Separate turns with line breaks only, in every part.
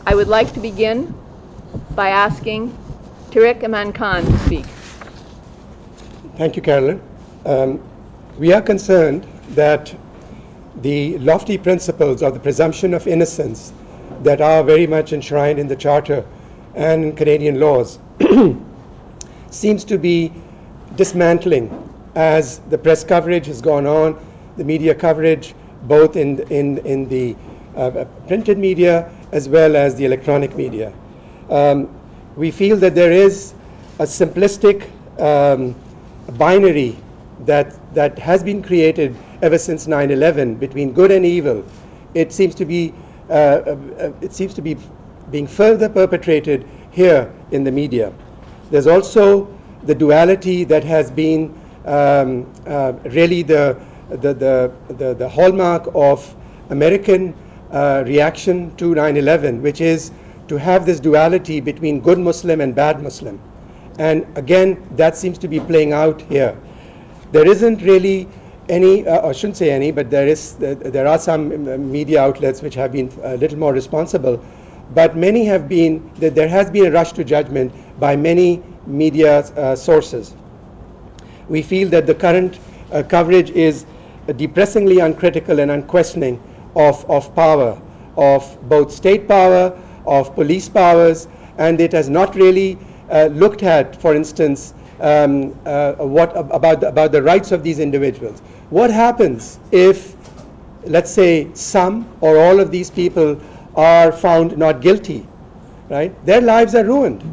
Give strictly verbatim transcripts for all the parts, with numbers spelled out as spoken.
I would like to begin by asking Tariq Aman Khan to speak.
Thank you, Carolyn. Um, we are concerned that the lofty principles of the presumption of innocence that are very much enshrined in the Charter and in Canadian laws seems to be dismantling as the press coverage has gone on, the media coverage, both in, in, in the uh, printed media as well as the electronic media. Um, we feel that there is a simplistic um, binary that, that has been created ever since nine eleven between good and evil. It seems to be, uh, uh, it seems to be being further perpetrated here in the media. There's also the duality that has been um, uh, really the, the, the, the, the hallmark of American uh, reaction to nine eleven, which is to have this duality between good Muslim and bad Muslim. And again, that seems to be playing out here. There isn't really any, uh, I shouldn't say any, but there is, uh, there are some media outlets which have been a little more responsible, but many have been, that there has been a rush to judgment by many media uh, sources. We feel that the current uh, coverage is depressingly uncritical and unquestioning of, of power, of both state power, of police powers, and it has not really uh, looked at, for instance, um, uh, what about the, about the rights of these individuals. What happens if, let's say, some or all of these people are found not guilty, right? Their lives are ruined.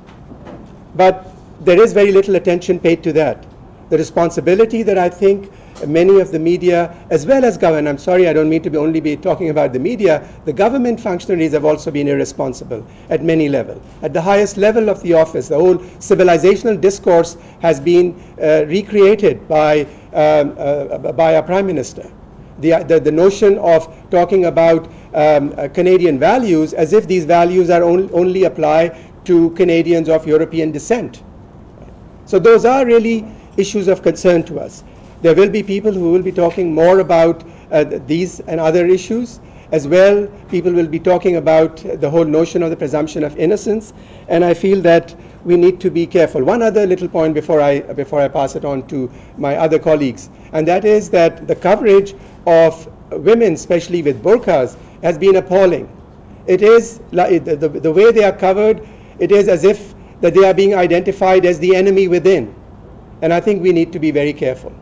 But there is very little attention paid to that. The responsibility that I think many of the media, as well as government, I'm sorry, I don't mean to be only be talking about the media, the government functionaries have also been irresponsible at many levels. At the highest level of the office, the whole civilizational discourse has been uh, recreated by, um, uh, by our Prime Minister. The, the, the notion of talking about um, uh, Canadian values as if these values are on, only apply to Canadians of European descent. So those are really issues of concern to us. There will be people who will be talking more about uh, these and other issues. As well, people will be talking about the whole notion of the presumption of innocence, and I feel that we need to be careful. One other little point before I, before I pass it on to my other colleagues, and that is that the coverage of women, especially with burqas, has been appalling. It is, the, the, the way they are covered, it is as if that they are being identified as the enemy within. And I think we need to be very careful.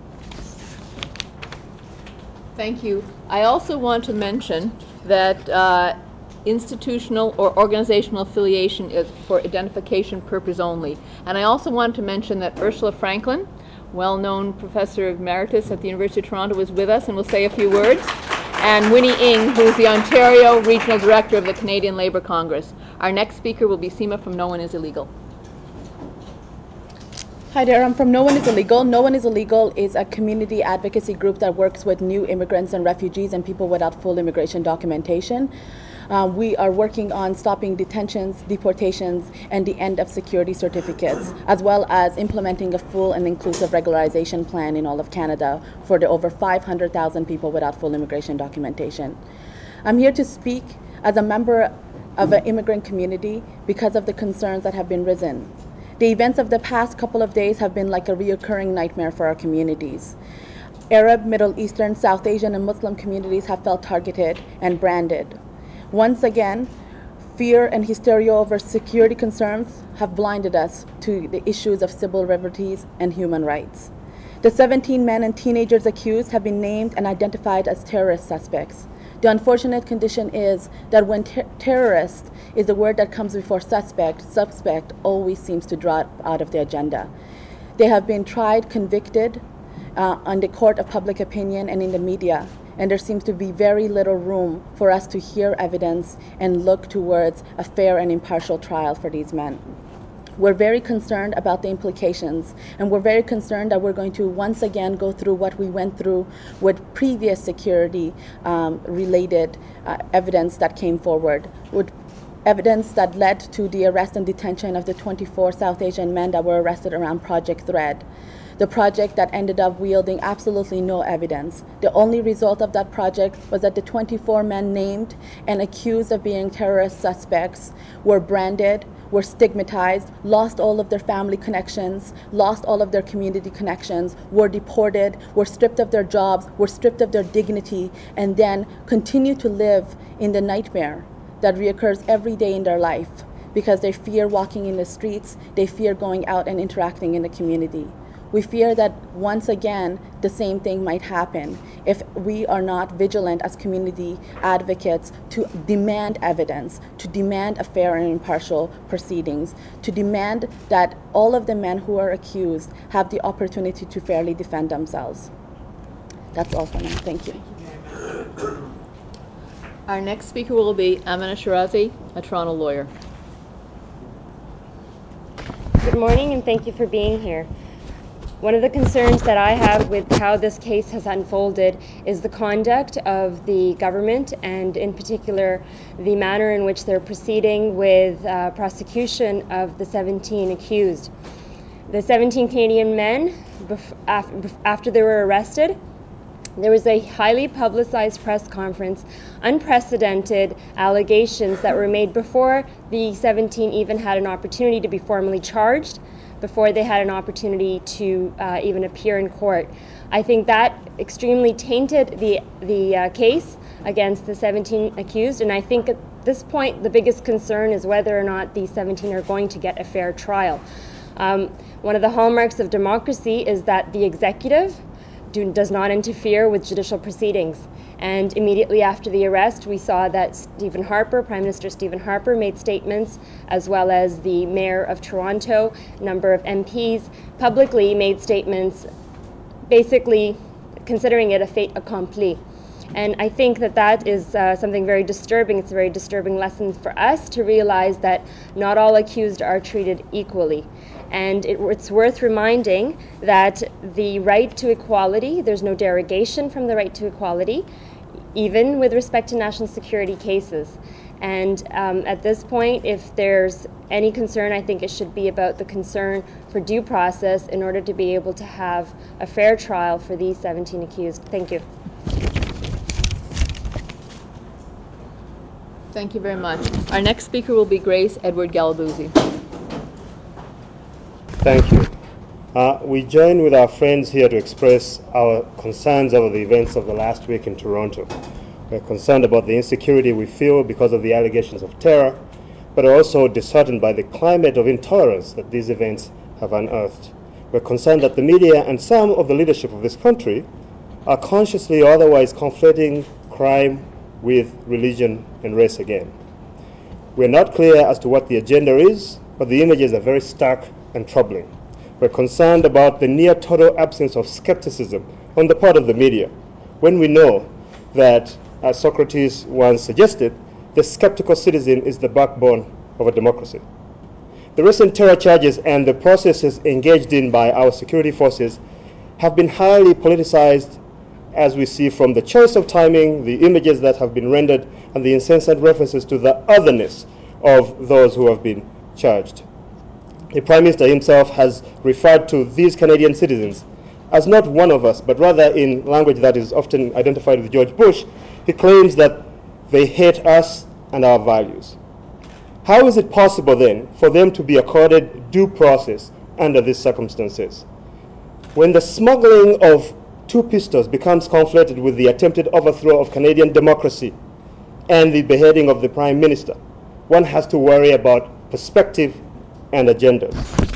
Thank you. I also want to mention that uh, institutional or organizational affiliation is for identification purpose only. And I also want to mention that Ursula Franklin, well-known professor emeritus at the University of Toronto, is with us and will say a few words. And Winnie Ing, who is the Ontario Regional Director of the Canadian Labour Congress. Our next speaker will be Seema from No One Is Illegal.
Hi there, I'm from No One Is Illegal. No One Is Illegal is a community advocacy group that works with new immigrants and refugees and people without full immigration documentation. Um, we are working on stopping detentions, deportations, and the end of security certificates, as well as implementing a full and inclusive regularization plan in all of Canada for the over five hundred thousand people without full immigration documentation. I'm here to speak as a member of an immigrant community because of the concerns that have been risen. The events of the past couple of days have been like a reoccurring nightmare for our communities. Arab, Middle Eastern, South Asian, and Muslim communities have felt targeted and branded. Once again, fear and hysteria over security concerns have blinded us to the issues of civil liberties and human rights. The seventeen men and teenagers accused have been named and identified as terrorist suspects. The unfortunate condition is that when ter- terrorist is the word that comes before suspect, suspect always seems to drop out of the agenda. They have been tried, convicted uh, on the court of public opinion and in the media, and there seems to be very little room for us to hear evidence and look towards a fair and impartial trial for these men. We're very concerned about the implications, and we're very concerned that we're going to once again go through what we went through with previous security um, related uh, evidence that came forward, with evidence that led to the arrest and detention of the twenty-four South Asian men that were arrested around Project Thread. The project that ended up wielding absolutely no evidence. The only result of that project was that the twenty-four men named and accused of being terrorist suspects were branded, were stigmatized, lost all of their family connections, lost all of their community connections, were deported, were stripped of their jobs, were stripped of their dignity, and then continue to live in the nightmare that reoccurs every day in their life because they fear walking in the streets, they fear going out and interacting in the community. We fear that once again, the same thing might happen if we are not vigilant as community advocates to demand evidence, to demand a fair and impartial proceedings, to demand that all of the men who are accused have the opportunity to fairly defend themselves. That's all for now. Thank you.
Our next speaker will be Amina Shirazi, a Toronto lawyer.
Good morning, and thank you for being here. One of the concerns that I have with how this case has unfolded is the conduct of the government, and in particular the manner in which they're proceeding with uh, prosecution of the seventeen accused. The seventeen Canadian men, bef- af- after they were arrested, there was a highly publicized press conference, unprecedented allegations that were made before the seventeen even had an opportunity to be formally charged, before they had an opportunity to uh, even appear in court. I think that extremely tainted the, the uh, case against the seventeen accused, and I think at this point the biggest concern is whether or not these seventeen are going to get a fair trial. Um, one of the hallmarks of democracy is that the executive do, does not interfere with judicial proceedings. And immediately after the arrest, we saw that Stephen Harper, Prime Minister Stephen Harper, made statements, as well as the Mayor of Toronto, a number of M Ps, publicly made statements basically considering it a fait accompli. And I think that that is uh, something very disturbing. It's a very disturbing lesson for us to realize that not all accused are treated equally. And it, it's worth reminding that the right to equality, there's no derogation from the right to equality, even with respect to national security cases. And um, at this point, if there's any concern, I think it should be about the concern for due process in order to be able to have a fair trial for these seventeen accused. Thank you.
Thank you very much. Our next speaker will be Grace Edward Galabuzzi.
Thank you. Uh, we join with our friends here to express our concerns over the events of the last week in Toronto. We're concerned about the insecurity we feel because of the allegations of terror, but are also disheartened by the climate of intolerance that these events have unearthed. We're concerned that the media and some of the leadership of this country are consciously or otherwise conflating crime with religion and race again. We're not clear as to what the agenda is, but the images are very stark and troubling. We're concerned about the near total absence of skepticism on the part of the media, when we know that, as Socrates once suggested, the skeptical citizen is the backbone of a democracy. The recent terror charges and the processes engaged in by our security forces have been highly politicized, as we see from the choice of timing, the images that have been rendered, and the incessant references to the otherness of those who have been charged. The Prime Minister himself has referred to these Canadian citizens as not one of us, but rather in language that is often identified with George Bush. He claims that they hate us and our values. How is it possible then for them to be accorded due process under these circumstances? When the smuggling of two pistols becomes conflated with the attempted overthrow of Canadian democracy and the beheading of the Prime Minister, one has to worry about perspective and agendas.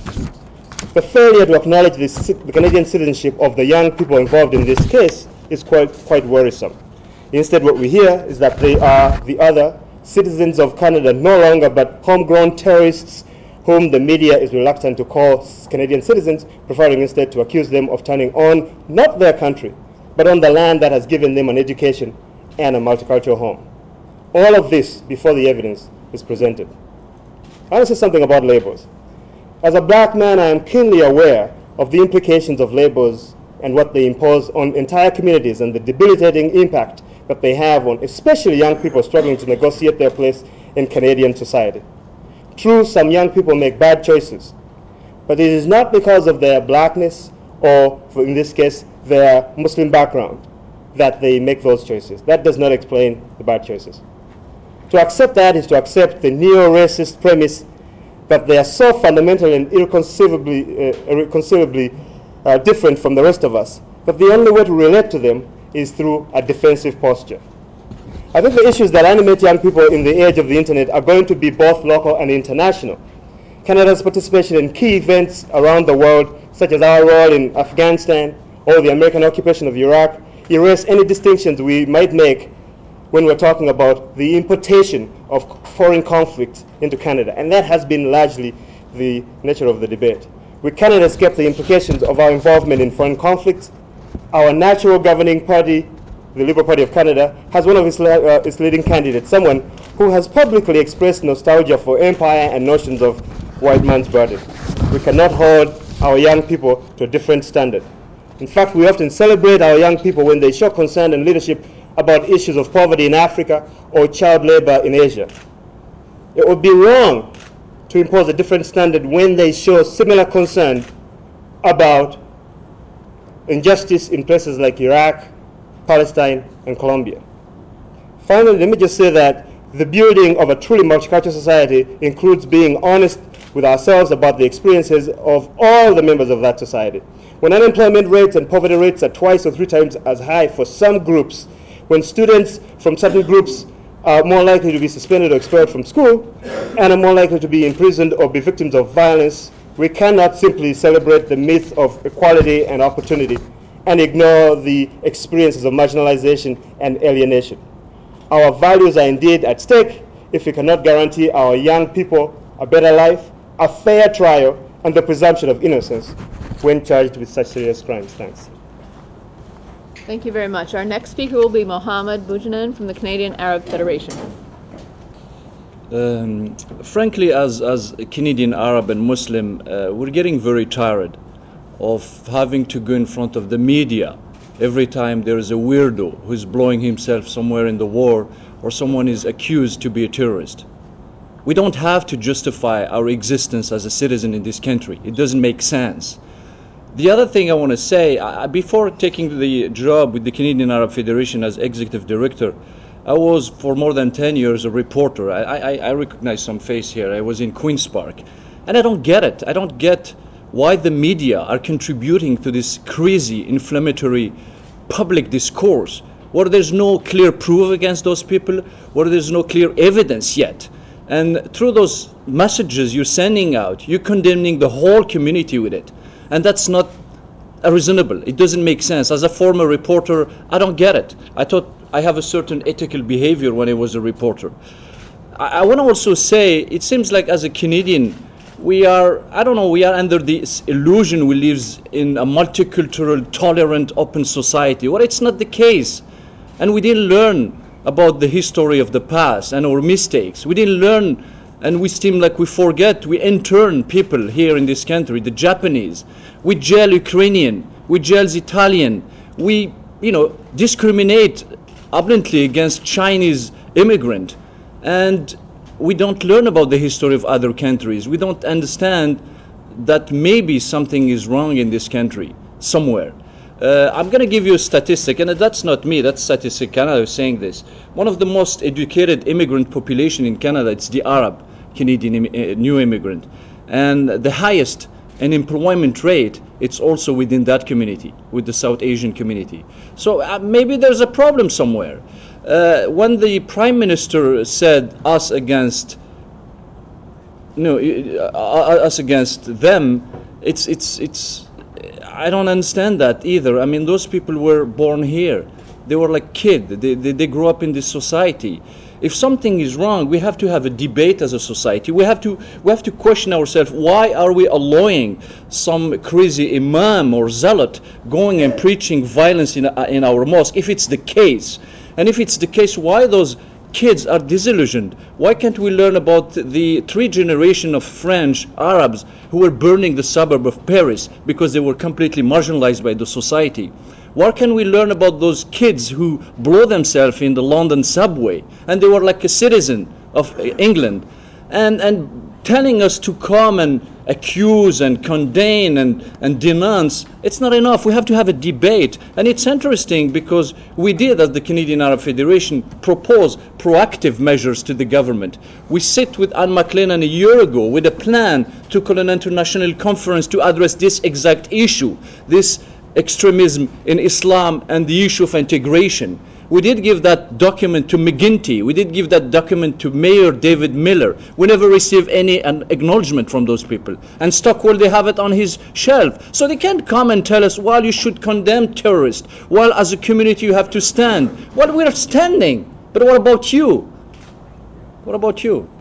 The failure to acknowledge the, the Canadian citizenship of the young people involved in this case is quite, quite worrisome. Instead, what we hear is that they are the other citizens of Canada, no longer but homegrown terrorists whom the media is reluctant to call Canadian citizens, preferring instead to accuse them of turning on not their country, but on the land that has given them an education and a multicultural home. All of this before the evidence is presented. I want to say something about labels. As a black man, I am keenly aware of the implications of labels and what they impose on entire communities and the debilitating impact that they have on especially young people struggling to negotiate their place in Canadian society. True, some young people make bad choices, but it is not because of their blackness or for in this case, their Muslim background, that they make those choices. That does not explain the bad choices. To accept that is to accept the neo-racist premise that they are so fundamental and irreconcilably, uh, irreconcilably uh, different from the rest of us that the only way to relate to them is through a defensive posture. I think the issues that animate young people in the age of the internet are going to be both local and international. Canada's participation in key events around the world, such as our role in Afghanistan or the American occupation of Iraq, erase any distinctions we might make when we're talking about the importation of foreign conflict into Canada. And that has been largely the nature of the debate. We cannot escape the implications of our involvement in foreign conflict. Our natural governing party, the Liberal Party of Canada, has one of its, uh, its leading candidates, someone who has publicly expressed nostalgia for empire and notions of white man's burden. We cannot hold our young people to a different standard. In fact, we often celebrate our young people when they show concern and leadership about issues of poverty in Africa or child labor in Asia. It would be wrong to impose a different standard when they show similar concern about injustice in places like Iraq, Palestine, and Colombia. Finally, let me just say that the building of a truly multicultural society includes being honest with ourselves about the experiences of all the members of that society. When unemployment rates and poverty rates are twice or three times as high for some groups, when students from certain groups are more likely to be suspended or expelled from school and are more likely to be imprisoned or be victims of violence, we cannot simply celebrate the myth of equality and opportunity and ignore the experiences of marginalization and alienation. Our values are indeed at stake if we cannot guarantee our young people a better life, a fair trial, and the presumption of innocence when charged with such serious crimes. Thanks.
Thank you very much. Our next speaker will be Mohammed Boujanan from the Canadian Arab Federation.
Um, frankly, as, as a Canadian Arab and Muslim, uh, we're getting very tired of having to go in front of the media every time there is a weirdo who's blowing himself somewhere in the war or someone is accused to be a terrorist. We don't have to justify our existence as a citizen in this country. It doesn't make sense. The other thing I want to say, I, before taking the job with the Canadian Arab Federation as executive director, I was for more than ten years a reporter. I, I, I recognize some face here. I was in Queen's Park. And I don't get it. I don't get why the media are contributing to this crazy, inflammatory public discourse where there's no clear proof against those people, where there's no clear evidence yet. And through those messages you're sending out, you're condemning the whole community with it. And that's not reasonable. It doesn't make sense. As a former reporter, I don't get it. I thought I have a certain ethical behavior when I was a reporter. I, I want to also say, it seems like as a Canadian, we are, I don't know, we are under this illusion we live in a multicultural, tolerant, open society. Well, it's not the case. And we didn't learn about the history of the past and our mistakes. We didn't learn, and we seem like we forget. We intern people here in this country, the Japanese. We jail Ukrainian. We jail Italian. We, you know, discriminate blatantly against Chinese immigrant. And we don't learn about the history of other countries. We don't understand that maybe something is wrong in this country somewhere. Uh, I'm going to give you a statistic, and that's not me, that's Statistic Canada saying this. One of the most educated immigrant population in Canada, it's the Arab Canadian Im- uh, new immigrant. And the highest unemployment rate, it's also within that community, with the South Asian community. So uh, maybe there's a problem somewhere. Uh, when the Prime Minister said us against, no, uh, us against them, it's it's it's. I don't understand that either. I mean, those people were born here. They were like kids. They, they, they grew up in this society. If something is wrong, we have to have a debate as a society. We have to we have to question ourselves, why are we allowing some crazy imam or zealot going and preaching violence in, in our mosque, if it's the case? And if it's the case, why those kids are disillusioned? Why can't we learn about the three generation of French Arabs who were burning the suburb of Paris because they were completely marginalized by the society? Why can't we learn about those kids who blow themselves in the London subway and they were like a citizen of England? And and telling us to come and accuse and condemn and, and denounce, it's not enough. We have to have a debate. And it's interesting because we did, as the Canadian Arab Federation, propose proactive measures to the government. We sit with Anne McLennan a year ago with a plan to call an international conference to address this exact issue, this extremism in Islam and the issue of integration. We did give that document to McGuinty. We did give that document to Mayor David Miller. We never received any an acknowledgement from those people. And Stockwell, they have it on his shelf. So they can't come and tell us, well, you should condemn terrorists. Well, as a community, you have to stand. Well, we're standing. But what about you? What about you?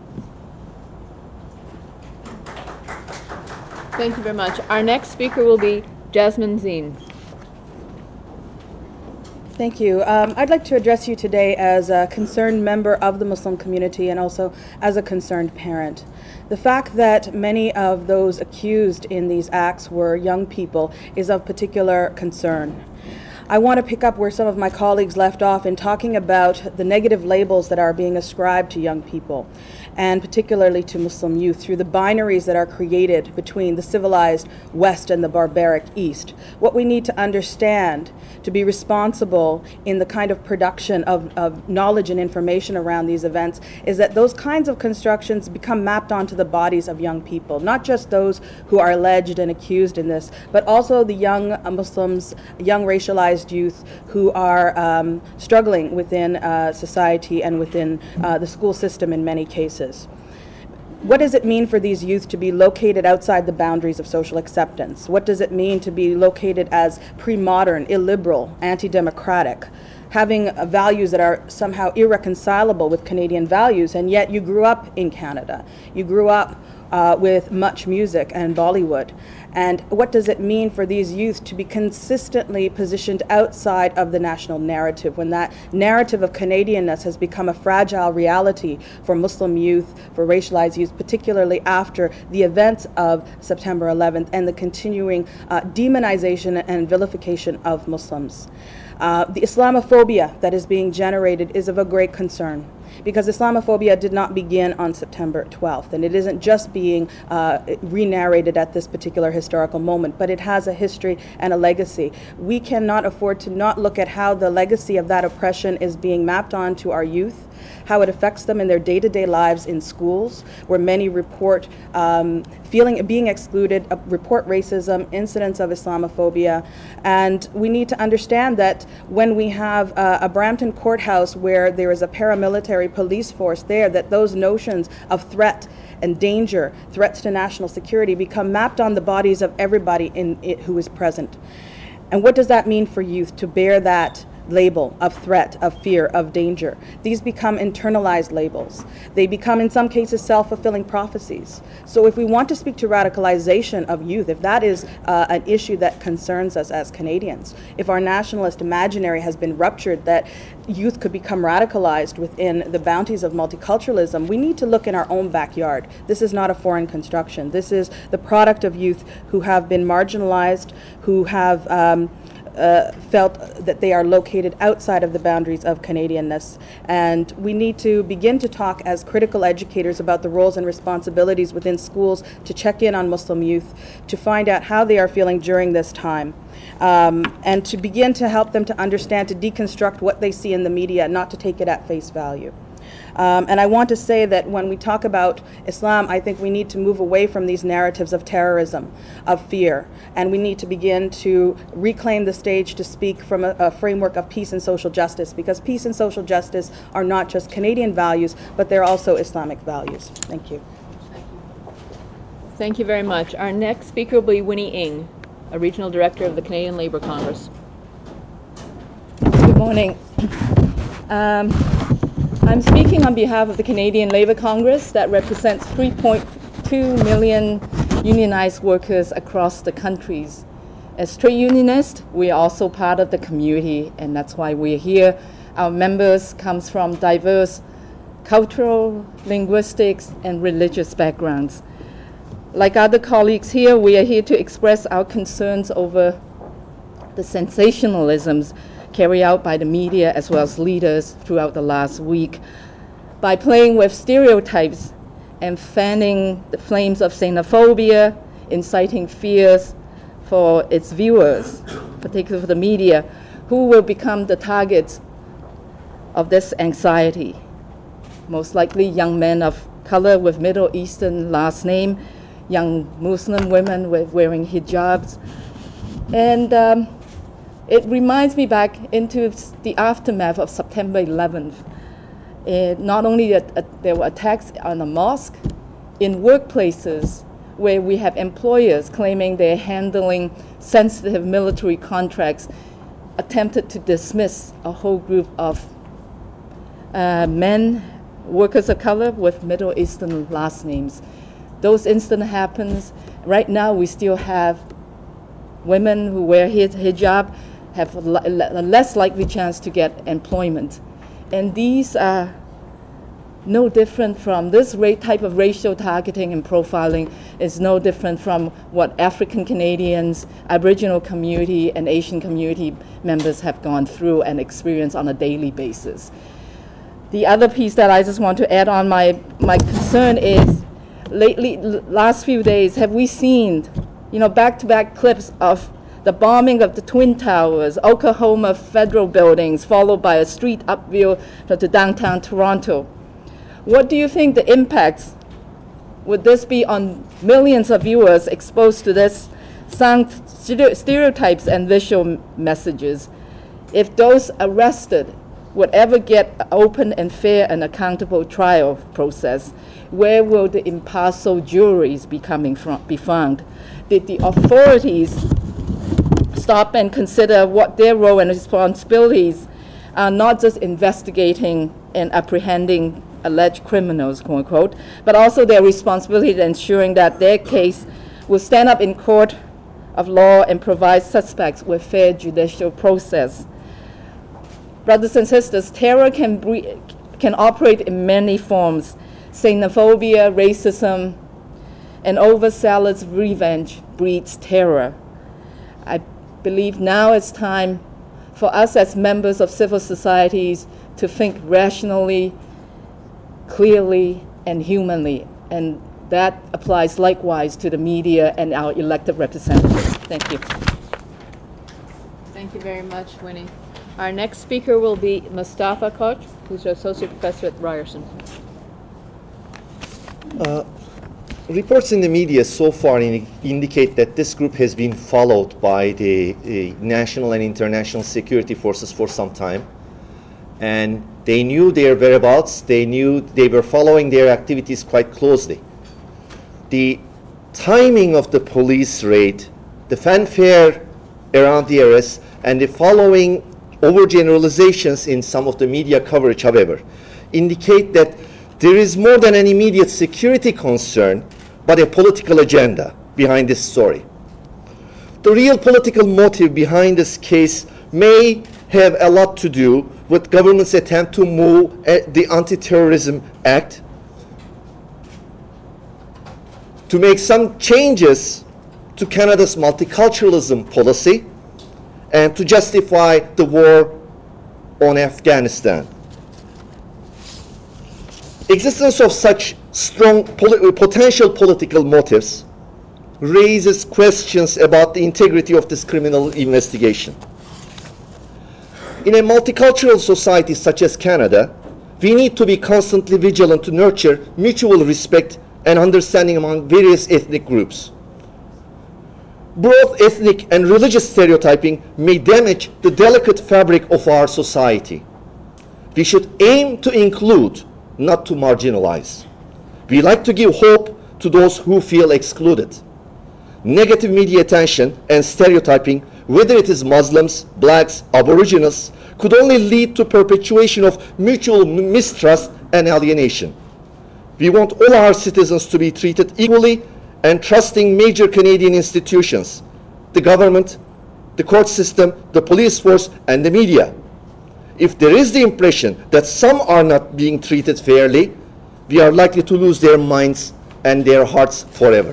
Thank you very much. Our next speaker will be Jasmine Zine.
Thank you. Um, I'd like to address you today as a concerned member of the Muslim community and also as a concerned parent. The fact that many of those accused in these acts were young people is of particular concern. I want to pick up where some of my colleagues left off in talking about the negative labels that are being ascribed to young people, and particularly to Muslim youth, through the binaries that are created between the civilized West and the barbaric East. What we need to understand to be responsible in the kind of production of, of knowledge and information around these events is that those kinds of constructions become mapped onto the bodies of young people, not just those who are alleged and accused in this, but also the young Muslims, young racialized youth who are um, struggling within uh, society and within uh, the school system in many cases. What does it mean for these youth to be located outside the boundaries of social acceptance? What does it mean to be located as pre-modern, illiberal, anti-democratic, having uh, values that are somehow irreconcilable with Canadian values, and yet you grew up in Canada. You grew up uh, with much music and Bollywood. And what does it mean for these youth to be consistently positioned outside of the national narrative when that narrative of Canadianness has become a fragile reality for Muslim youth, for racialized youth, particularly after the events of September eleventh and the continuing uh, demonization and vilification of Muslims? Uh, the Islamophobia that is being generated is of a great concern, because Islamophobia did not begin on September twelfth, and it isn't just being uh, re-narrated at this particular historical moment, but it has a history and a legacy. We cannot afford to not look at how the legacy of that oppression is being mapped onto our youth, how it affects them in their day-to-day lives in schools, where many report um, feeling being excluded, uh, report racism, incidents of Islamophobia. And we need to understand that when we have uh, a Brampton courthouse where there is a paramilitary police force there, that those notions of threat and danger, threats to national security, become mapped on the bodies of everybody in it who is present. And what does that mean for youth to bear that label of threat, of fear, of danger? These become internalized labels. They become, in some cases, self-fulfilling prophecies. So if we want to speak to radicalization of youth, if that is uh, an issue that concerns us as Canadians, if our nationalist imaginary has been ruptured, that youth could become radicalized within the bounties of multiculturalism, we need to look in our own backyard. This is not a foreign construction. This is the product of youth who have been marginalized, who have um, Uh, felt that they are located outside of the boundaries of Canadianness. And we need to begin to talk as critical educators about the roles and responsibilities within schools to check in on Muslim youth, to find out how they are feeling during this time, um, and to begin to help them to understand, to deconstruct what they see in the media, not to take it at face value. Um, and I want to say that when we talk about Islam, I think we need to move away from these narratives of terrorism, of fear, and we need to begin to reclaim the stage to speak from a, a framework of peace and social justice, because peace and social justice are not just Canadian values, but they're also Islamic values. Thank you.
Thank you very much. Our next speaker will be Winnie Ng, a regional director of the Canadian Labour Congress.
Good morning. Um, I'm speaking on behalf of the Canadian Labour Congress that represents three point two million unionized workers across the countries. As trade unionists, we are also part of the community, and that's why we're here. Our members comes from diverse cultural, linguistics, and religious backgrounds. Like other colleagues here, we are here to express our concerns over the sensationalisms carried out by the media as well as leaders throughout the last week by playing with stereotypes and fanning the flames of xenophobia, inciting fears for its viewers, particularly for the media, who will become the targets of this anxiety. Most likely young men of color with Middle Eastern last name, young Muslim women with wearing hijabs. And um, it reminds me back into the aftermath of September eleventh. It, not only that uh, there were attacks on the mosque, in workplaces where we have employers claiming they're handling sensitive military contracts, attempted to dismiss a whole group of uh, men, workers of color with Middle Eastern last names. Those incidents happens. Right now we still have women who wear hijab have a less likely chance to get employment. And these are no different from this type of racial targeting and profiling is no different from what African Canadians, Aboriginal community, and Asian community members have gone through and experienced on a daily basis. The other piece that I just want to add on, my, my concern is lately, last few days, have we seen, you know, back-to-back clips of the bombing of the Twin Towers, Oklahoma federal buildings, followed by a street upview to downtown Toronto. What do you think the impacts would this be on millions of viewers exposed to this sound stereotypes and visual messages? If those arrested would ever get open and fair and accountable trial process, where will the impartial juries be coming from, be found? Did the authorities stop and consider what their role and responsibilities are, not just investigating and apprehending alleged criminals, quote unquote, but also their responsibility in ensuring that their case will stand up in court of law and provide suspects with fair judicial process. Brothers and sisters, terror can, bre- can operate in many forms. Xenophobia, racism, and overzealous revenge breeds terror. I believe now it's time for us as members of civil societies to think rationally, clearly, and humanly. And that applies likewise to the media and our elected representatives. Thank you.
Thank you very much, Winnie. Our next speaker will be Mustafa Koch, who's an associate professor at Ryerson.
Uh, reports in the media so far in, indicate that this group has been followed by the, the national and international security forces for some time. And they knew their whereabouts, they knew they were following their activities quite closely. The timing of the police raid, the fanfare around the arrest, and the following overgeneralizations in some of the media coverage, however, indicate that there is more than an immediate security concern, but a political agenda behind this story. The real political motive behind this case may have a lot to do with government's attempt to move uh, the Anti-Terrorism Act to make some changes to Canada's multiculturalism policy and to justify the war on Afghanistan. Existence of such strong poli- potential political motives raises questions about the integrity of this criminal investigation. In a multicultural society such as Canada, we need to be constantly vigilant to nurture mutual respect and understanding among various ethnic groups. Broad ethnic and religious stereotyping may damage the delicate fabric of our society. We should aim to include, not to marginalize. We like to give hope to those who feel excluded. Negative media attention and stereotyping, whether it is Muslims, blacks, Aboriginals, could only lead to perpetuation of mutual mistrust and alienation. We want all our citizens to be treated equally and trusting major Canadian institutions, the government, the court system, the police force, and the media. If there is the impression that some are not being treated fairly, we are likely to lose their minds and their hearts forever.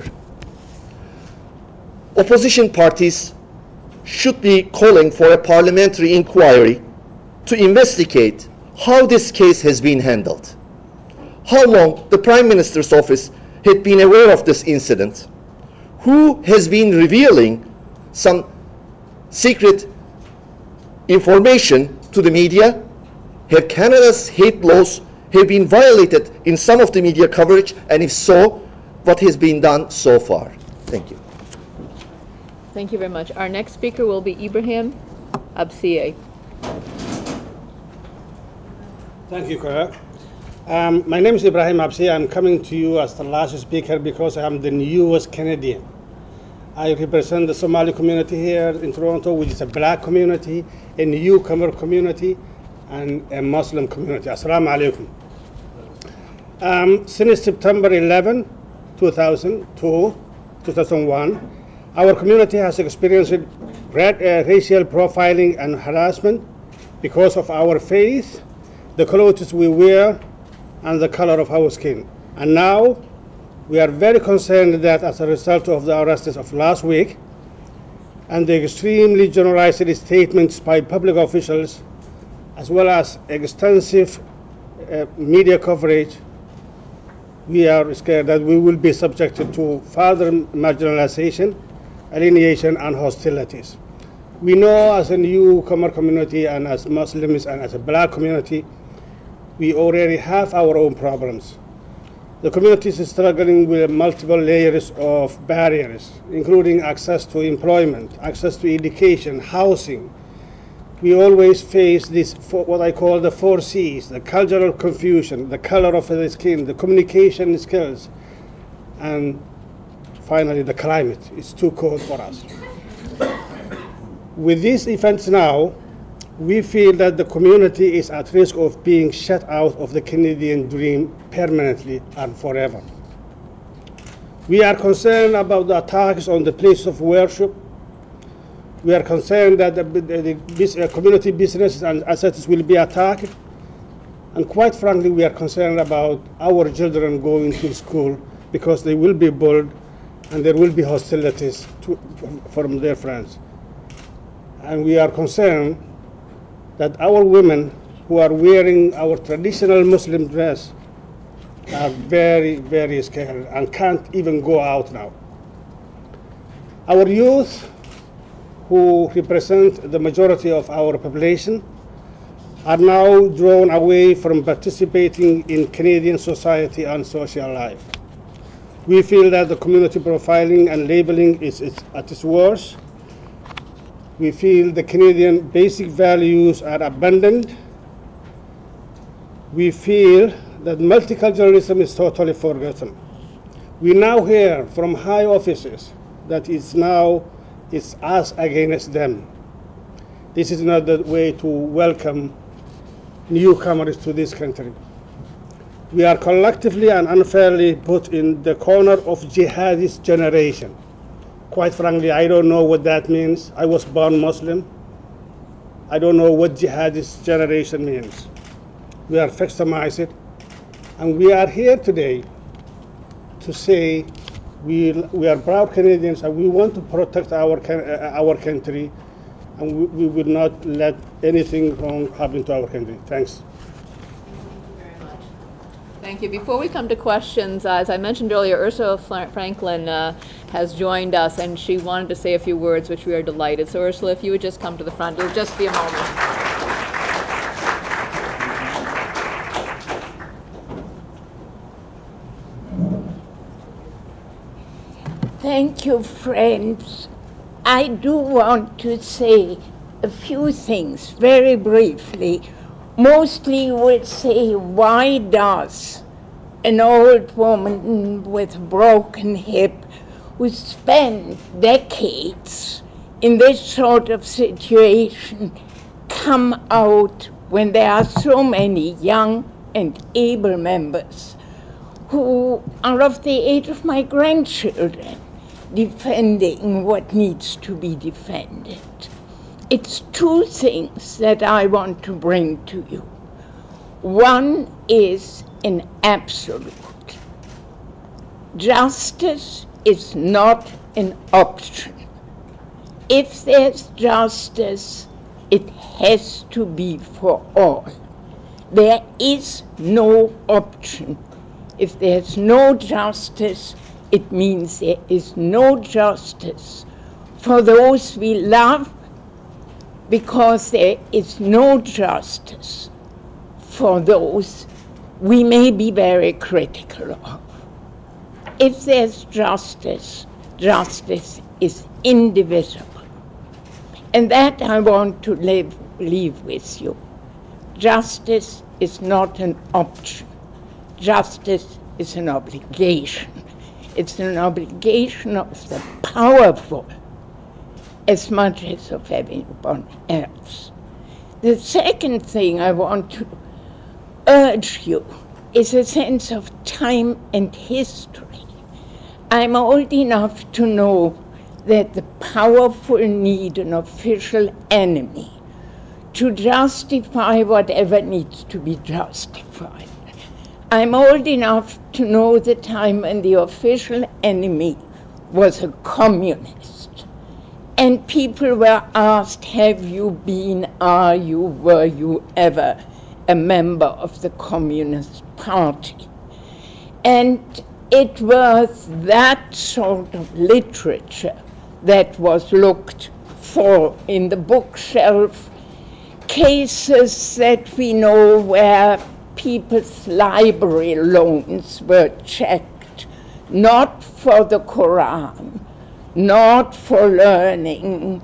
Opposition parties should be calling for a parliamentary inquiry to investigate how this case has been handled. how long the Prime Minister's office had been aware of this incident, who has been revealing some secret information to the media. Have Canada's hate laws have been violated in some of the media coverage, and if so, what has been done so far? Thank you.
Thank you very much. Our next speaker will be Ibrahim Absieh.
Thank you, Kara. Um, my name is Ibrahim Absieh. I'm coming to you as the last speaker because I'm the newest Canadian. I represent the Somali community here in Toronto, which is a black community, a newcomer community, and a Muslim community. Assalamu alaikum. Um, since September eleventh, two thousand two, two thousand one, our community has experienced ra- uh, racial profiling and harassment because of our faith, the clothes we wear, and the color of our skin. And now we are very concerned that as a result of the arrests of last week and the extremely generalized statements by public officials, as well as extensive uh, media coverage, we are scared that we will be subjected to further marginalization, alienation, and hostilities. We know as a newcomer community and as Muslims and as a black community, we already have our own problems. The community is struggling with multiple layers of barriers, including access to employment, access to education, housing. We always face this, what I call the four C's, the cultural confusion, the color of the skin, the communication skills, and finally the climate. It's too cold for us. With these events now, we feel that the community is at risk of being shut out of the Canadian dream permanently and forever. We are concerned about the attacks on the place of worship. We are concerned that the, the, the community businesses and assets will be attacked. And quite frankly, we are concerned about our children going to school because they will be bullied and there will be hostilities to, from their friends. And we are concerned that our women who are wearing our traditional Muslim dress are very, very scared and can't even go out now. Our youth, who represent the majority of our population, are now drawn away from participating in Canadian society and social life. We feel that the community profiling and labeling is, is at its worst. We feel the Canadian basic values are abandoned. We feel that multiculturalism is totally forgotten. We now hear from high offices that it's now it's us against them. This is not the way to welcome newcomers to this country. We are collectively and unfairly put in the corner of jihadist generation. Quite frankly, I don't know what that means. I was born Muslim. I don't know what jihadist generation means. We are victimized, and we are here today to say we, we are proud Canadians and we want to protect our, our country, and we, we will not let anything wrong happen to our country. Thanks.
Thank you. Before we come to questions, uh, as I mentioned earlier, Ursula Franklin uh, has joined us, and she wanted to say a few words, which we are delighted. So, Ursula, if you would just come to the front, it'll just be a moment.
Thank you, friends. I do want to say a few things very briefly. Mostly you would say, why does an old woman with a broken hip who spent decades in this sort of situation come out when there are so many young and able members who are of the age of my grandchildren defending what needs to be defended? It's two things that I want to bring to you. One is an absolute. Justice is not an option. If there's justice, it has to be for all. There is no option If there's no justice, it means there is no justice for those we love, because there is no justice for those we may be very critical of. If there's justice, justice is indivisible. And that I want to live, leave with you. Justice is not an option. Justice is an obligation. It's an obligation of the powerful as much as of everyone else. The second thing I want to urge you is a sense of time and history. I'm old enough to know that the powerful need an official enemy to justify whatever needs to be justified. I'm old enough to know the time when the official enemy was a communist. And people were asked, have you been, are you, were you ever a member of the Communist Party? And it was that sort of literature that was looked for in the bookshelf, cases that we know where people's library loans were checked, not for the Quran, not for learning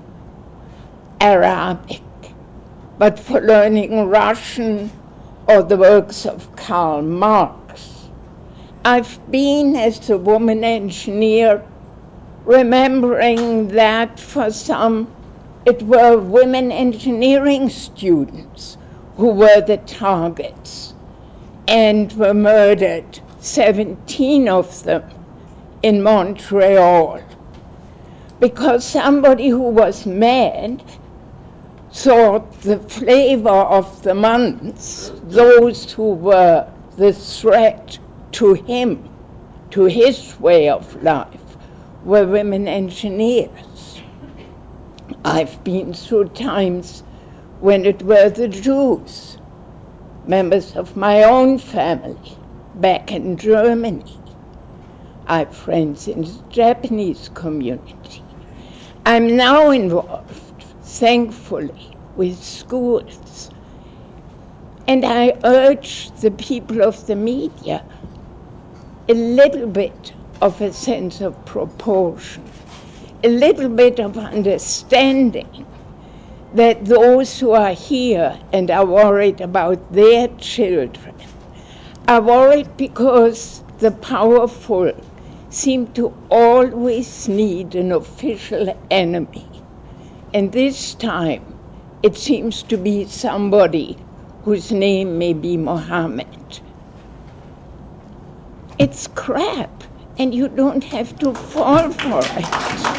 Arabic, but for learning Russian or the works of Karl Marx. I've been, as a woman engineer, remembering that for some, it were women engineering students who were the targets and were murdered, seventeen of them, in Montreal, because somebody who was mad thought the flavor of the months, those who were the threat to him, to his way of life, were women engineers. I've been through times when it were the Jews, members of my own family, back in Germany. I have friends in the Japanese community. I'm now involved, thankfully, with schools. And I urge the people of the media a little bit of a sense of proportion, a little bit of understanding that those who are here and are worried about their children are worried because the powerful seem to always need an official enemy. And this time, it seems to be somebody whose name may be Mohammed. It's crap, and you don't have to fall for it.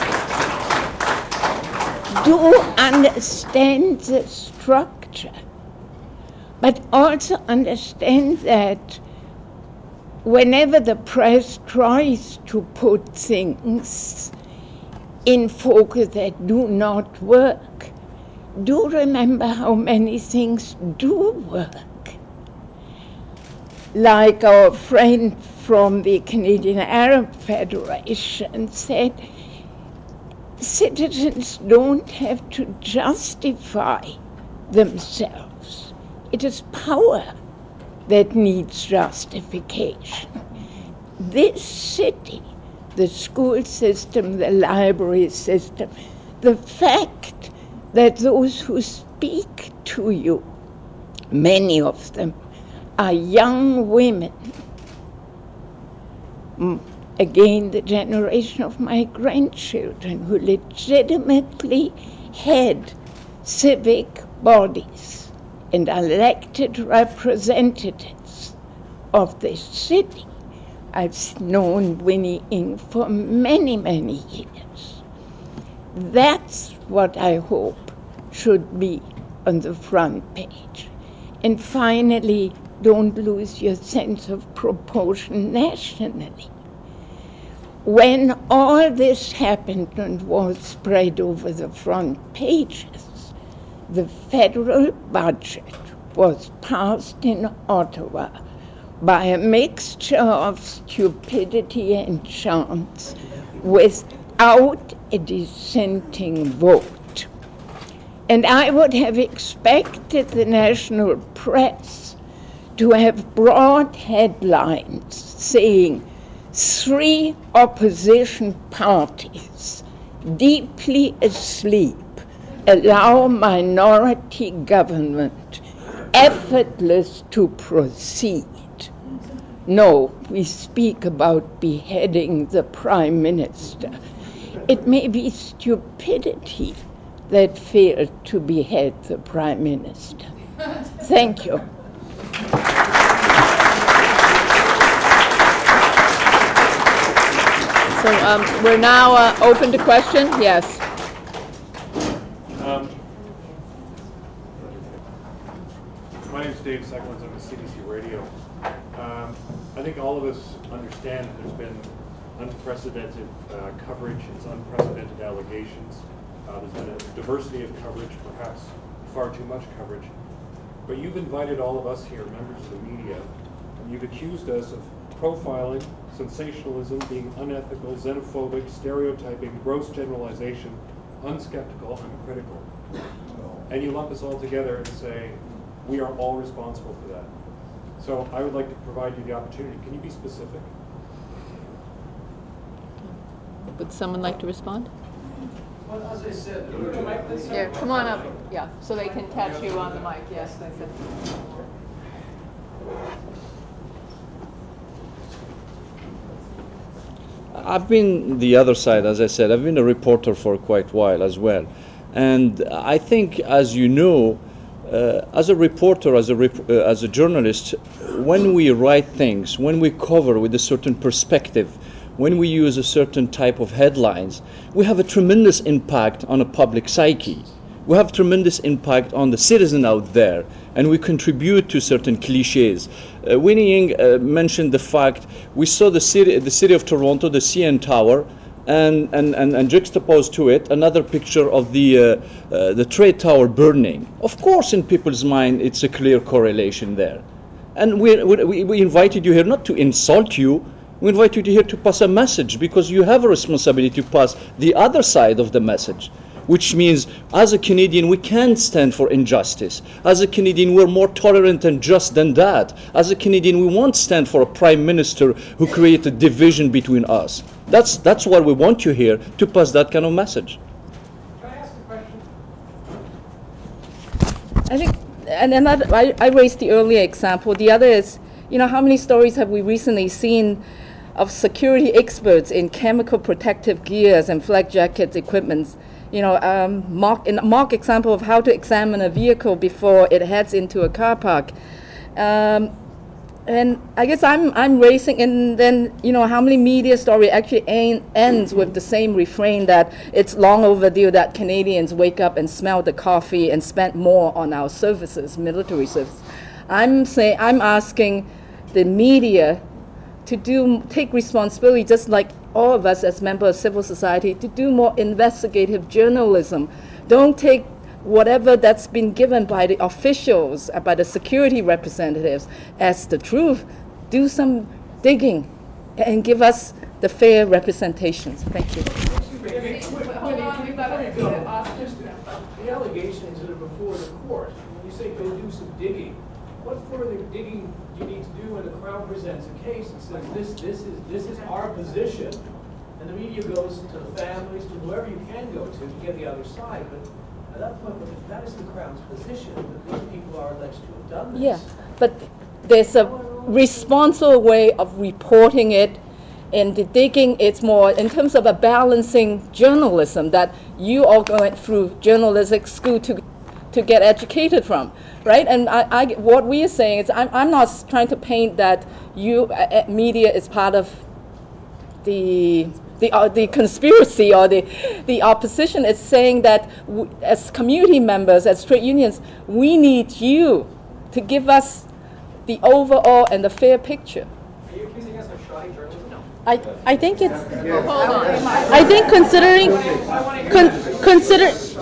Do understand the structure, but also understand that whenever the press tries to put things in focus that do not work, do remember how many things do work. Like our friend from the Canadian Arab Federation said, citizens don't have to justify themselves. It is power that needs justification. This city, the school system, the library system, the fact that those who speak to you, many of them, are young women, again, the generation of my grandchildren who legitimately had civic bodies and elected representatives of this city. I've known Winnie Ng for many, many years. That's what I hope should be on the front page. And finally, don't lose your sense of proportion nationally. When all this happened and was spread over the front pages, the federal budget was passed in Ottawa by a mixture of stupidity and chance without a dissenting vote. And I would have expected the national press to have broad headlines saying three opposition parties deeply asleep allow minority government effortless to proceed. No, we speak about beheading the prime minister. It may be stupidity that failed to behead the prime minister. Thank you.
So um, we're now uh, open to question. Yes.
Um, my name is Dave Seglins. I'm with C B C Radio. Um, I think all of us understand that there's been unprecedented uh, coverage. It's unprecedented allegations. Uh, there's been a diversity of coverage, perhaps far too much coverage. But you've invited all of us here, members of the media, and you've accused us of profiling, sensationalism, being unethical, xenophobic, stereotyping, gross generalization, unskeptical, uncritical. And you lump us all together and say, we are all responsible for that. So I would like to provide you the opportunity. Can you be specific?
Would someone like to respond?
Well, as I said,
Yeah, come on up. Yeah, so they can catch you on the mic. Yes, I said.
I've been the other side, as I said. I've been a reporter for quite a while as well. And I think, as you know, uh, as a reporter, as a, rep- uh, as a journalist, when we write things, when we cover with a certain perspective, when we use a certain type of headlines, we have a tremendous impact on a public psyche. We have tremendous impact on the citizen out there, and we contribute to certain cliches. Uh, Winnie Ying uh, mentioned the fact we saw the city, the city of Toronto, the C N Tower, and, and, and, and juxtaposed to it another picture of the, uh, uh, the trade tower burning. Of course, in people's mind, it's a clear correlation there. And we, we, we invited you here not to insult you, we invite you here to pass a message, because you have a responsibility to pass the other side of the message, which means as a Canadian we can stand for injustice. As a Canadian we're more tolerant and just than that. As a Canadian we won't stand for a prime minister who created division between us. That's that's why we want you here, to pass that kind of message.
Can I ask a question?
I think, and another, I, I raised the earlier example. The other is, you know, how many stories have we recently seen of security experts in chemical protective gears and flak jacket equipments? You know, um, mock, in a mock example of how to examine a vehicle before it heads into a car park. Um, and I guess I'm I'm racing, and then, you know, how many media story actually ain- ends with the same refrain that it's long overdue that Canadians wake up and smell the coffee and spend more on our services, military services. I'm saying I'm asking the media to do take responsibility, just like all of us as members of civil society, to do more investigative journalism. Don't take whatever that's been given by the officials, uh, by the security representatives as the truth. Do some digging and give us the fair representations. Thank you.
The allegations that are before the court, when you say go do some digging, what further digging do you need to do when the Crown presents a case and says this this is this is our position, and the media goes to the families, to whoever you can go to to get the other side, but at that point, when that is the Crown's position, that these people are alleged to have done this.
Yeah, but there's a responsible way of reporting it. And the digging, it's more in terms of a balancing journalism that you all went through journalistic school to to get educated from, right? And I, I what we are saying is, I'm, I'm not trying to paint that you uh, media is part of the the uh, the conspiracy or the the opposition. Is saying that we, as community members, as trade unions, we need you to give us the overall and the fair picture.
Are you accusing us of shoddy journalism? No.
I, I think it's,
Hold on.
I think considering, con, consider,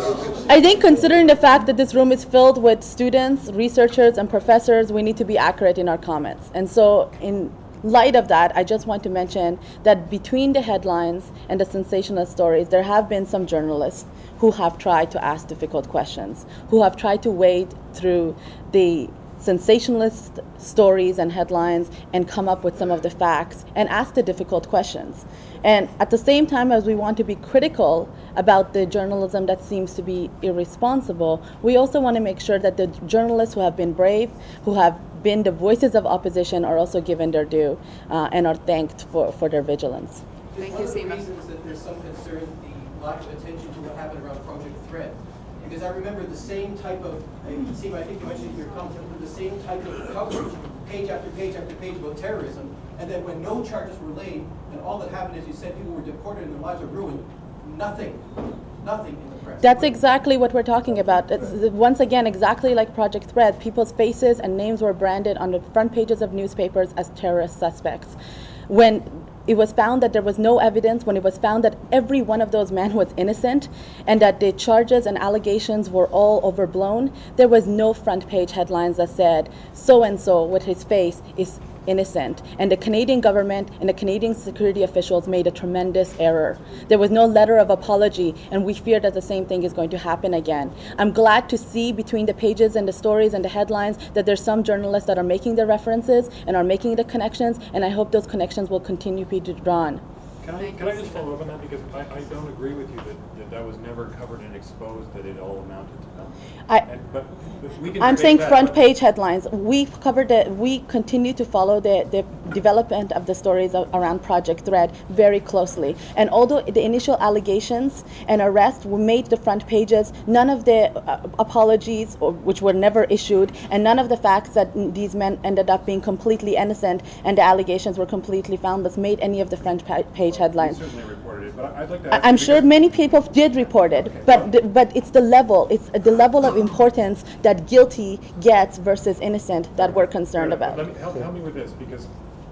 I think considering the fact that this room is filled with students, researchers, and professors, we need to be accurate in our comments. And so in light of that, I just want to mention that between the headlines and the sensational stories, there have been some journalists who have tried to ask difficult questions, who have tried to wade through the sensationalist stories and headlines and come up with some of the facts and ask the difficult questions. And at the same time as we want to be critical about the journalism that seems to be irresponsible, we also want to make sure that the journalists who have been brave, who have been the voices of opposition, are also given their due uh, and are thanked for, for their vigilance.
Thank you, Seema. One of the reasons that there's some concern, the lack of attention to what happened around Project Thread. Because I remember the same type of, Seema, I think you mentioned in your comments, the same type of coverage, page after page after page about terrorism, and then when no charges were laid, and all that happened, as you said, people were deported and their lives were ruined, nothing, nothing in the press.
That's exactly what we're talking about. It's, once again, exactly like Project Thread, people's faces and names were branded on the front pages of newspapers as terrorist suspects. When it was found that there was no evidence, when it was found that every one of those men was innocent and that the charges and allegations were all overblown, there was no front page headlines that said, so-and-so with his face is innocent. And the Canadian government and the Canadian security officials made a tremendous error. There was no letter of apology, and we fear that the same thing is going to happen again. I'm glad to see between the pages and the stories and the headlines that there's some journalists that are making the references and are making the connections, and I hope those connections will continue to be drawn.
Can I, can I just follow up on that? Because I, I don't agree with you that, that that was never covered and exposed, that it all amounted to nothing.
I,
and, but, but we can
I'm saying
that,
front page headlines. We've covered it. We continue to follow the, the development of the stories of, around Project Thread very closely. And although the initial allegations and arrests were made the front pages, none of the uh, apologies, or, which were never issued, and none of the facts that these men ended up being completely innocent and the allegations were completely foundless made any of the front page headlines.
We certainly reported it, but I'd like to ask
I'm
you
sure many people did report it,
okay,
but
well,
the, but it's the level, it's the level of importance that guilty gets versus innocent that we're concerned about.
Let me help, help me with this, because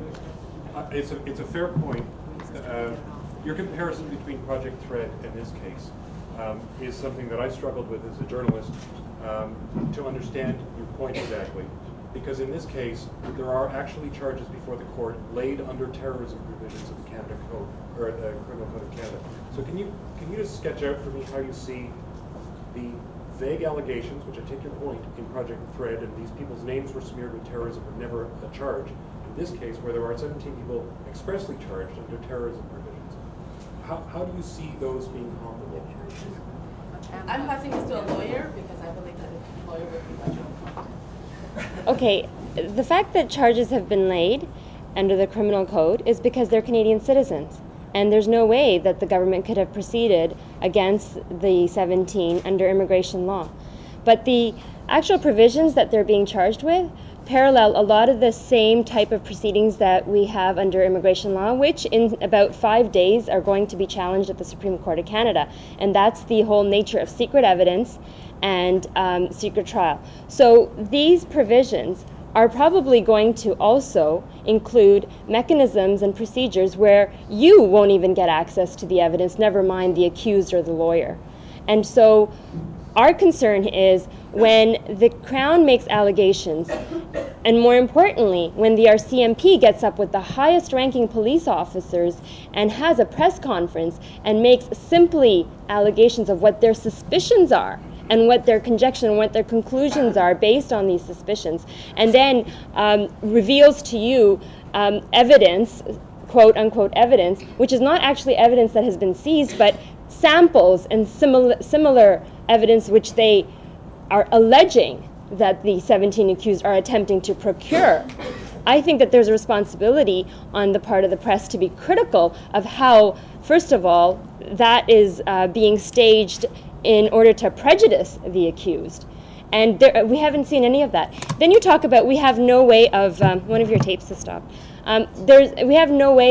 uh, it's a it's a fair point. Uh, your comparison between Project Thread and this case um, is something that I struggled with as a journalist um, to understand your point exactly. Because in this case, there are actually charges before the court laid under terrorism provisions of the Canada Code, or the Criminal Code of Canada. So can you can you just sketch out for me how you see the vague allegations, which I take your point, in Project Thread, and these people's names were smeared with terrorism but never a charge. In this case, where there are seventeen people expressly charged under terrorism provisions, how, how do you see those being comparable?
I'm passing this to a lawyer because I believe that a lawyer would be better informed.
Okay, the fact that charges have been laid under the criminal code is because they're Canadian citizens. And there's no way that the government could have proceeded against the seventeen under immigration law. But the actual provisions that they're being charged with parallel a lot of the same type of proceedings that we have under immigration law, which in about five days are going to be challenged at the Supreme Court of Canada. And that's the whole nature of secret evidence and um, secret trial. So these provisions are probably going to also include mechanisms and procedures where you won't even get access to the evidence, never mind the accused or the lawyer. And so our concern is when the Crown makes allegations, and more importantly, when the R C M P gets up with the highest ranking police officers and has a press conference and makes simply allegations of what their suspicions are and what their conjecture and what their conclusions are based on these suspicions, and then um, reveals to you um, evidence, quote unquote evidence, which is not actually evidence that has been seized, but samples and similar, similar evidence which they are alleging that the seventeen accused are attempting to procure. I think that there's a responsibility on the part of the press to be critical of how, first of all, that is uh, being staged in order to prejudice the accused. And there, we haven't seen any of that. Then you talk about we have no way of, um, one of your tapes has stopped. Um, there's, we have no way of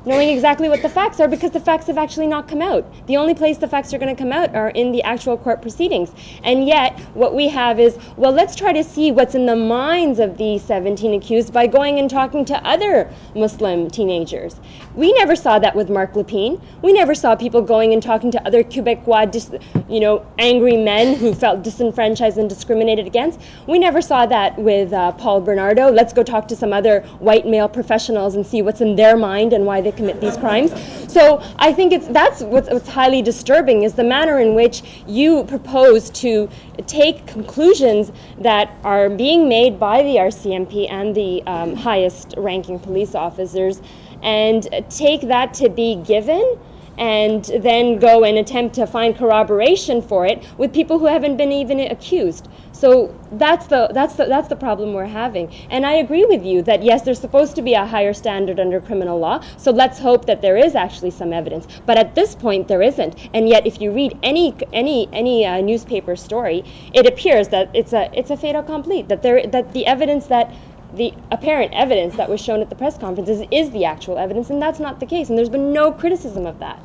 knowing exactly what the facts are, because the facts have actually not come out. The only place the facts are going to come out are in the actual court proceedings. And yet, what we have is, well, let's try to see what's in the minds of these seventeen accused by going and talking to other Muslim teenagers. We never saw that with Marc Lépine. We never saw people going and talking to other Quebecois, dis, you know, angry men who felt disenfranchised and discriminated against. We never saw that with uh, Paul Bernardo. Let's go talk to some other white male professionals and see what's in their mind and why they commit these crimes. So I think it's that's what's, what's highly disturbing, is the manner in which you propose to take conclusions that are being made by the R C M P and the um, highest ranking police officers and take that to be given and then go and attempt to find corroboration for it with people who haven't been even accused. So that's the that's the that's the problem we're having. And I agree with you that yes, there's supposed to be a higher standard under criminal law. So let's hope that there is actually some evidence. But at this point, there isn't. And yet, if you read any any any uh, newspaper story, it appears that it's a it's a fait accompli. That there that the evidence that the apparent evidence that was shown at the press conferences is the actual evidence, and that's not the case. And there's been no criticism of that.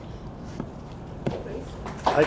I,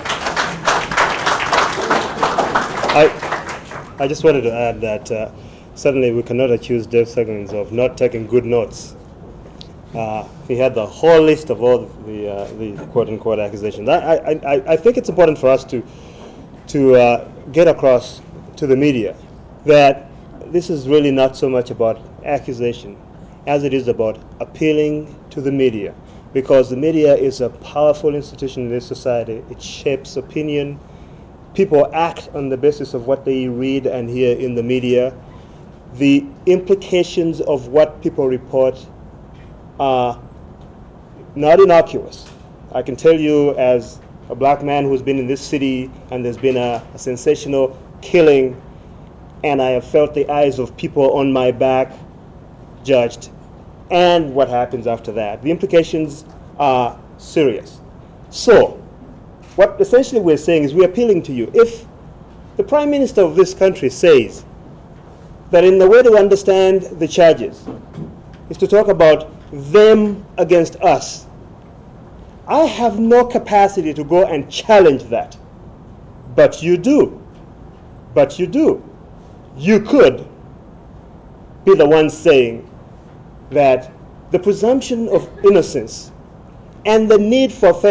I, I just wanted to add that uh, certainly we cannot accuse Dave Seguins of not taking good notes. Uh, he had the whole list of all the, uh, the quote-unquote accusations. I, I, I think it's important for us to, to uh, get across to the media that this is really not so much about accusation as it is about appealing to the media, because the media is a powerful institution in this society. It shapes opinion. People act on the basis of what they read and hear in the media. The implications of what people report are not innocuous. I can tell you, as a black man who's been in this city and there's been a, a sensational killing, and I have felt the eyes of people on my back judged, and what happens after that. The implications are serious. So, what essentially we're saying is we're appealing to you. If the Prime Minister of this country says that in the way to understand the charges is to talk about them against us, I have no capacity to go and challenge that. But you do. But you do. You could be the one saying that the presumption of innocence and the need for fair